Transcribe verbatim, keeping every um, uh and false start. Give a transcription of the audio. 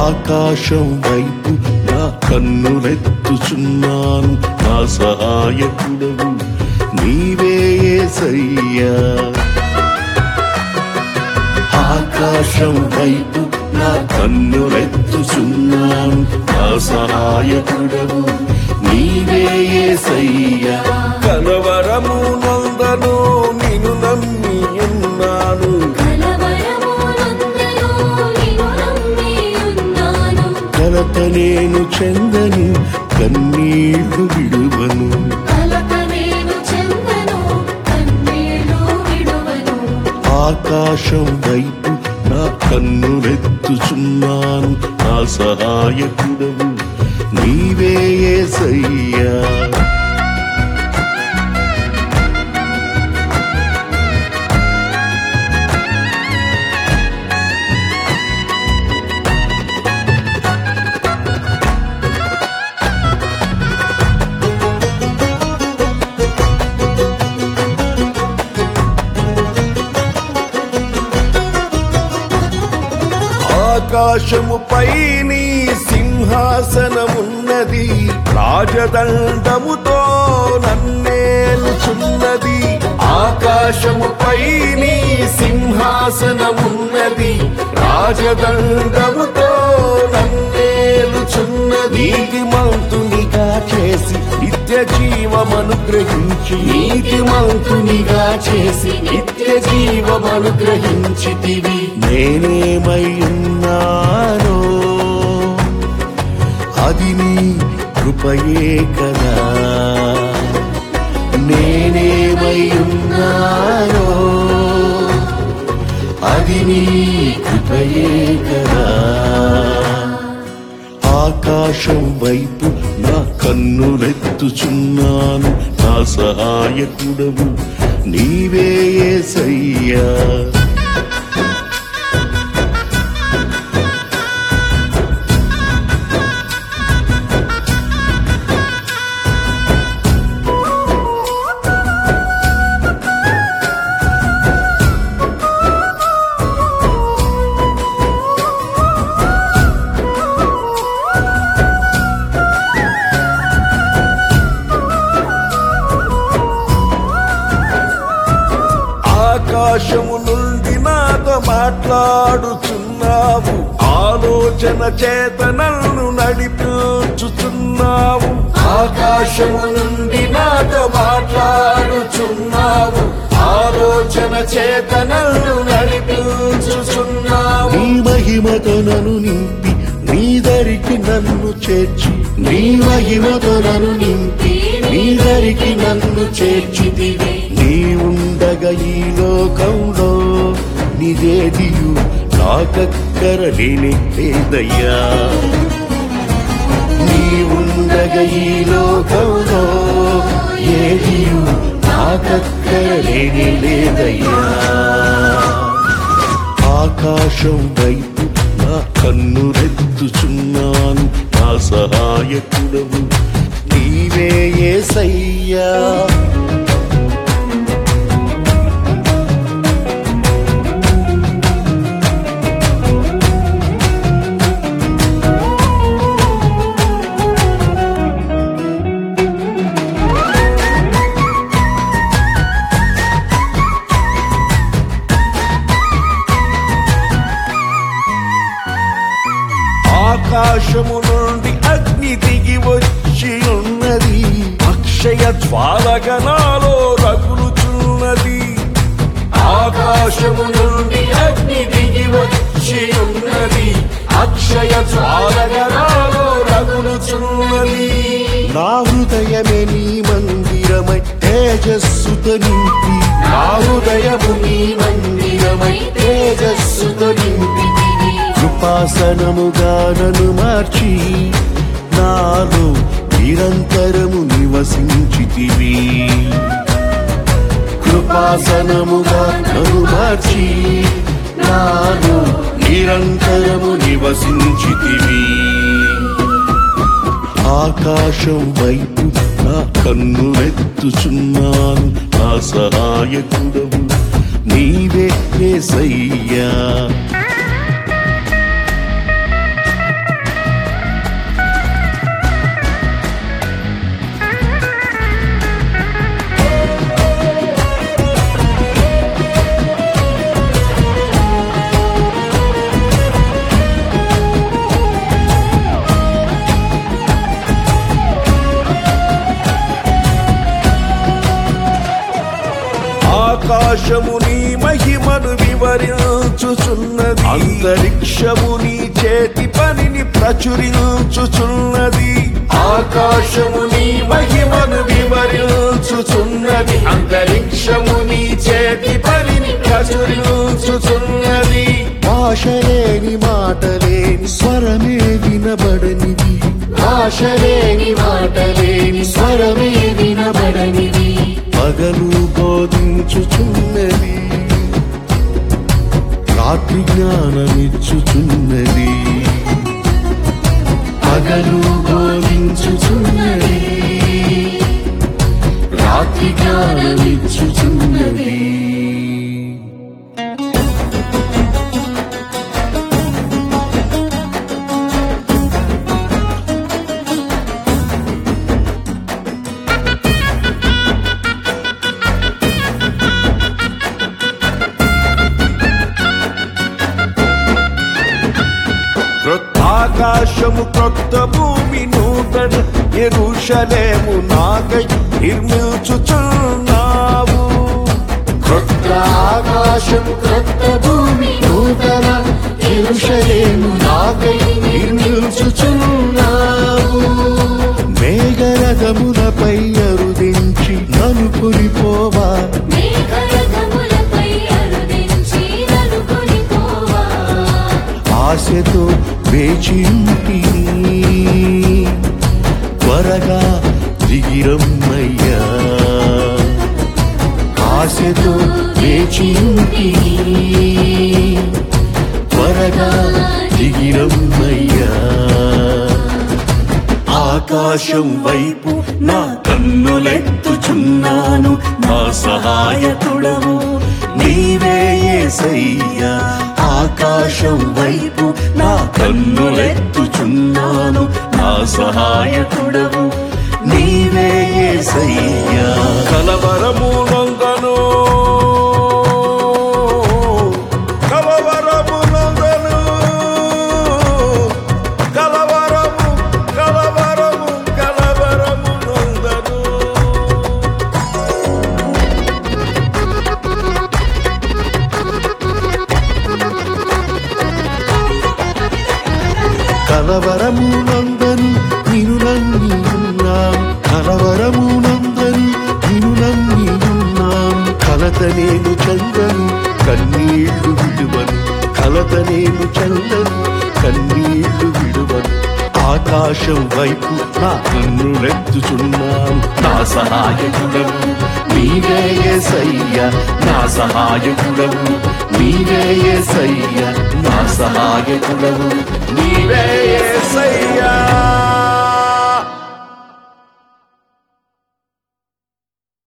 ఆకాశం వైపు నా కన్నులెత్తుచున్నాను, నా సహాయకుడవు నీవే యేసయ్యా. ఆకాశం వైపు నా కన్నులెత్తుచున్నాను, నా సహాయకుడవు నీవే యేసయ్యా. కలవరము నందను నిన్ను నమ్మి ఉన్నాను, కలత నేను చెందను కన్నీళ్లు విడువను. ఆకాశం వైపు నా కన్నులెత్తుచున్నాను, నా సహాయకుడవు నీవే యేసయ్యా. ఆకాశముపై నీ సింహాసనమున్నది, రాజదండముతో నన్నేలుచున్నది. ఆకాశముపై నీ సింహాసనమున్నది, రాజదండముతో నన్నేలుచున్నది. నీతిమంతునిగా చేసి నిత్య జీవమనుగ్రహించి, నీతిమంతునిగా చేసి నిత్య జీవమనుగ్రహించితివి. నేనేమై ఉన్నానో అది నీ కృపయే కదా, నేనేమై ఉన్నానో అది నీ కృపయే కదా. ఆకాశం వైపు నా కన్నులెత్తుచున్నాను, నా సహాయకుడవు నీవే యేసయ్యా. ఆకాశము నుండి నాతో మాట్లాడుచున్నావు, ఆలోచన చేత నన్ను నడిపించుచున్నావు. ఆకాశము నుండి నాతో మాట్లాడుచున్నావు, ఆలోచన చేత నన్ను నడిపించుచున్నావు. నీ మహిమతో నన్ను నింపి నీ దరికి నన్ను చేర్చి, నీ మహిమతో నన్ను నింపి నీ దరికి నన్ను చేర్చితివి. నీ ఉండగా ఈ లోకంలో నిదేదియు నాకక్కర లేనే లేదయ్యా. నీ ఉండగా ఈ లోకంలో ఏదియు నాకక్కర లేనే లేదయ్యా. ఆకాశం వైపు నా కన్నులెత్తుచున్నాను, నా సహాయకుడవు నీవే యేసయ్యా. ఆకాశము నుండి అగ్ని దిగి వచ్చి ఉన్నది, అక్షయ జ్వాలగా నాలో రగులుచున్నది. ఆకాశము నుండి అగ్ని దిగి వచ్చి ఉన్నది, అక్షయ జ్వాలగా నాలో రగులుచున్నది. నా హృదయమే నీ మందిరమై తేజస్సుతో నింపి, నా హృదయము నీ మందిరమై తేజస్సుతో నింపి. కృపాసనముగా నన్ను మార్చి నాలో నిరంతరము నివసించితివి. కృపాసనముగా నన్ను మార్చి నాలో నిరంతరము నివసించితివి. ఆకాశం వైపు నా కన్నులెత్తుచున్నాను, నా సహాయకుడవు నీవే యేసయ్యా. ఆకాశము నీ మహిమను వివరించుచున్నది, అంతరిక్షము నీ చేతి పనిని ప్రచురించుచున్నది. ఆకాశము నీ మహిమను వివరించుచున్నది, అంతరిక్షము నీ చేతి పనిని ప్రచురించుచున్నది. భాషలేని మాటలేని స్వరమే వినబడనిది, భాషలేని మాటలేని స్వరమే వినబడనిది. పగలు బోధించుచున్నది, రాత్రి జ్ఞానమిచ్చుచున్నది. పగలు బోధించుచున్నది, రాత్రి జ్ఞానమిచ్చుచున్నది. క్రొత్త ఆకాశము క్రొత్త భూమి నూతన యెరూషలేము నాకై నిర్మించుచున్నావు. క్రొత్త ఆకాశం క్రొత్త భూమి నూతన యెరూషలేము నాకై నిర్మించుచున్నావు. మేఘరథములపై అరుదించి నన్ను కొనిపోవా, మేఘరథములపై అరుదించి నన్ను కొనిపోవా. ఆశతో వేచింటిని త్వరగా దిగిరమ్మయ్యా. ఆశతో వేచింటిని త్వరగా దిగిరమ్మయ్యా. ఆకాశం వైపు నా కన్నులెత్తుచున్నాను, నా సహాయకుడవు నీవే యేసయ్యా. ఆకాశం వైపు నా కన్నులెత్తుచున్నాను, నా సహాయకుడవు నీవే యేసయ్యా. కలవరము నొందను, కలవరము నొందను, కలవరము కలవరము కలవరము నొందను. కలవరము నందను నిను నమ్మి ఉన్నాం, కలవరము నందను నిను నమ్మి ఉన్నాం. కలత నేను చందను కన్నీళ్లు విడువను, కలత నేను చందను కన్నీళ్లు విడువను. ఆకాశం వైపు నా కన్నులెత్తుచున్నాను, నా సహాయకుడవు నీవే యేసయ్యా. నా సహాయకుడవు నీవే యేసయ్యా, నా సహాయకుడవు నీవే యేసయ్యా.